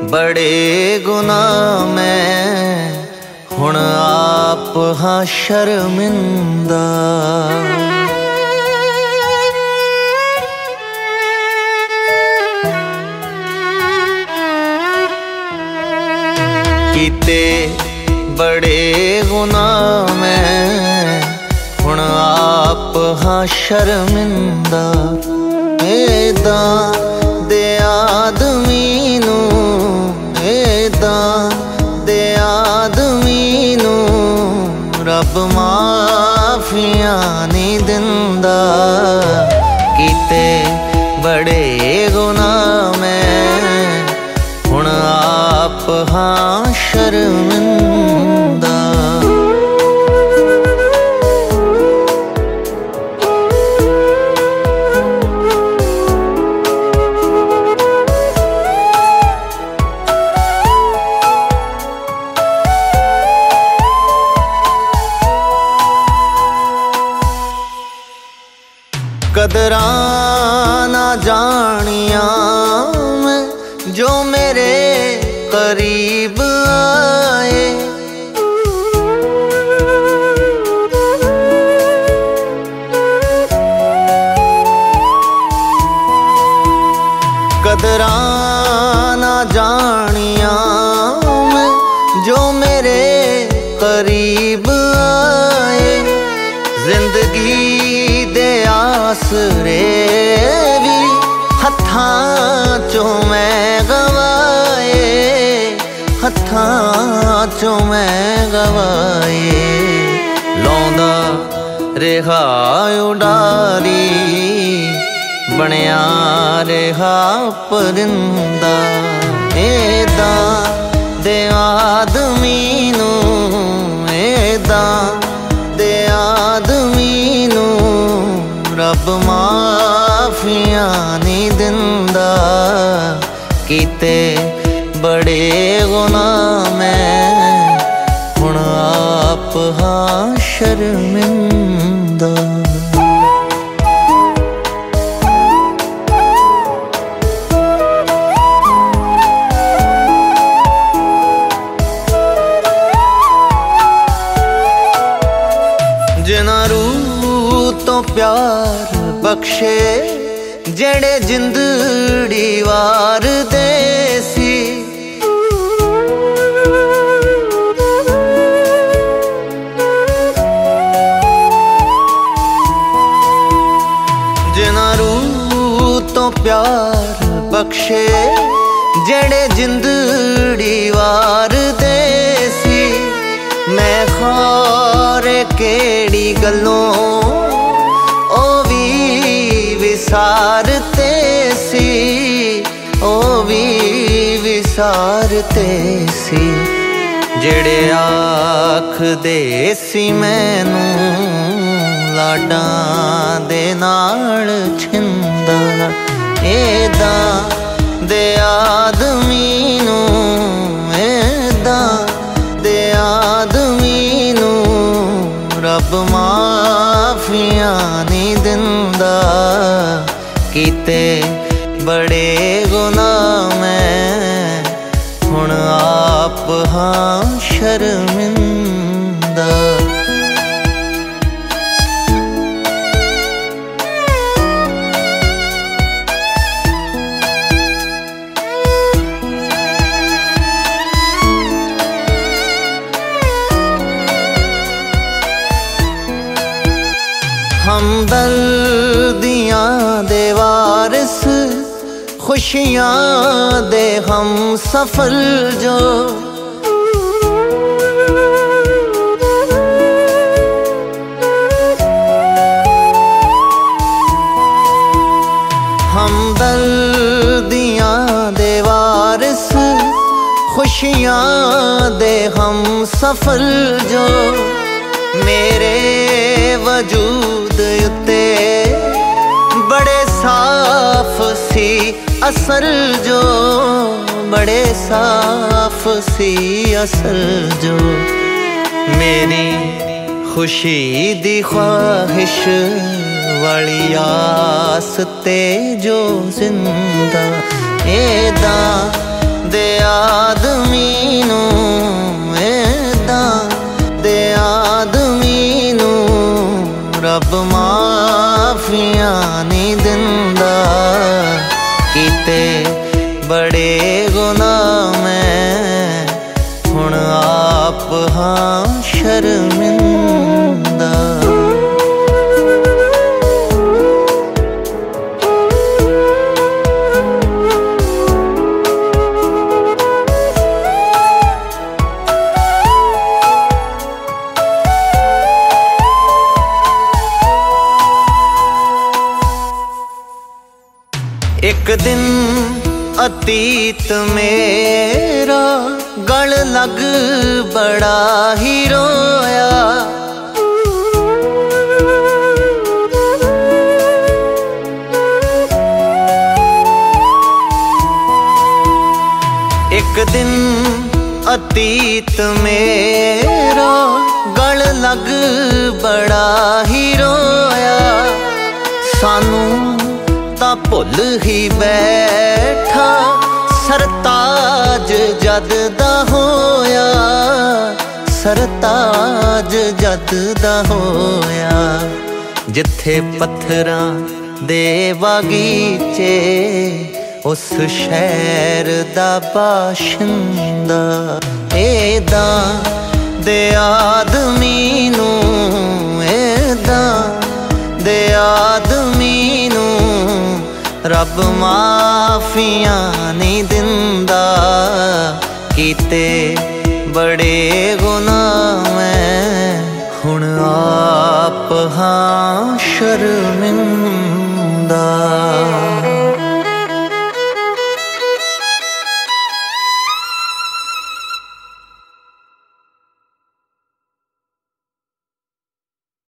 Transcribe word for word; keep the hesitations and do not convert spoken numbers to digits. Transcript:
बड़े गुनाह मैं हुण आप हाँ शर्मिंदा। कीते बड़े गुनाह मैं हुण आप हाँ शर्मिंदा। एदा दे आदमी नू एदा दे आदमी नू रब माफिया नहीं दिंदा। कीते बड़े गुनाह मैं हुण आप हाँ शर्मिंदा। कदरां ना जानिया मैं जो मेरे करीब आए। कदरां ना जानिया मैं जो मेरे करीब आए। जिंदगी दे आसरे भी हत्थां चों मैं गवाए। हत्थां चों मैं गवाए। लौंदा रेहा उडारी बनया रेहा परिंदा। एदा दे आदमी नू एदा दे आदमी नू रब माफिया नहीं दिंदा। कीते बड़े गुनाह मैं हुण आप हाँ शर्मिंदा। जिन्हां रूह तो प्यार बख्शे जेड़े जिंदड़ी वार दे सी। जिन्हां रूह तो प्यार बख्शे जेड़े जिंदड़ी वार दे सी। मैं खारे केड़ी गल्लों ओ भी विसारते सी। ओ भी विसारते सी। जेड़े आख दे सी मैनू लाडां दे नाल छिंदा। एदा दे आदमी नू एदा दे आदमी नू रब माफिया नहीं दिंदा। कीते बड़े गुनाह मैं हुण आप हाँ शर्मिंदा। हमदर्दियां दे वारिस खुशियां दे हम सफर जो। हमदर्दियां दे वारिस खुशियां दे हम सफर जो। मेरे वजूद उत्ते बड़े साफ सी असर जो। बड़े साफ सी असर जो। मेरी खुशी दी ख्वाहिश वाली आस ते जो जिंदा। एदा दे आदमी नू, ऐदां दे आदमी नू रब माफियां नहीं दिंदा। कीते बड़े गुनाह मैं हुण आप हां शर्मिंदा। एक दिन अतीत मेरा गल लग बड़ा ही रोया। एक दिन अतीत मेरा गल लग बड़ा ही रोया। सानू ता भुल ही बैठा सरताज जद दा होया। सरताज जद दा होया। जिथे पत्थरां दे बागीचे उस शहर दा बाशिंदा। ऐदां दे आदमी नू, ऐदां दे आदमी नू रब माफियां नहीं दिंदा। कीते बड़े गुनाह मैं हुण आप हां शर्मिंदा।